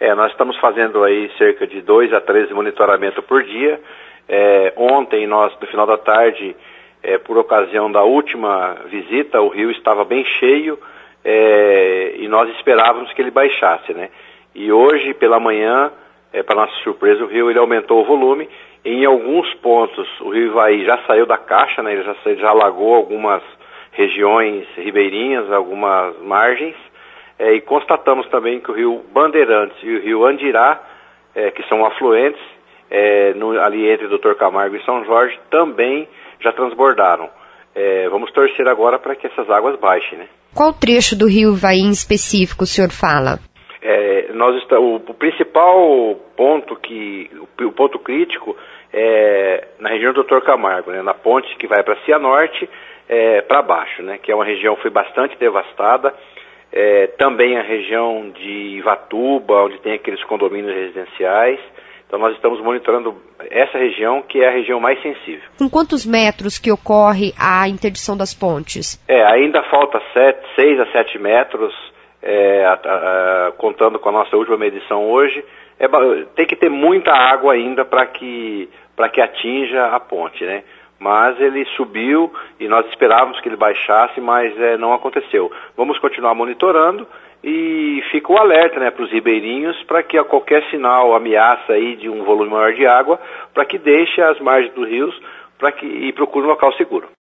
Nós estamos fazendo aí cerca de 2 a 3 monitoramentos por dia. Ontem, no final da tarde, por ocasião da última visita, o rio estava bem cheio e nós esperávamos que ele baixasse, né? E hoje, pela manhã, para nossa surpresa, o rio ele aumentou o volume. Em alguns pontos, o rio Ivaí já saiu da caixa, né? Ele já alagou algumas regiões ribeirinhas, algumas margens. E constatamos também que o rio Bandeirantes e o rio Andirá, que são afluentes, ali entre Dr. Camargo e São Jorge, também já transbordaram. Vamos torcer agora para que essas águas baixem, né? Qual trecho do rio Ivaí em específico o senhor fala? O principal ponto, o ponto crítico é na região do Dr. Camargo, né? Na ponte que vai para Cianorte, para baixo, né? Que é uma região que foi bastante devastada. Também a região de Ivatuba, onde tem aqueles condomínios residenciais. Então nós estamos monitorando essa região, que é a região mais sensível. Em quantos metros que ocorre a interdição das pontes? Ainda falta 6 a 7 metros, contando com a nossa última medição hoje. Tem que ter muita água ainda para que atinja a ponte, né? Mas ele subiu e nós esperávamos que ele baixasse, mas não aconteceu. Vamos continuar monitorando e fica o alerta, né, para os ribeirinhos, para que a qualquer sinal, ameaça aí de um volume maior de água, para que deixe as margens dos rios e procure um local seguro.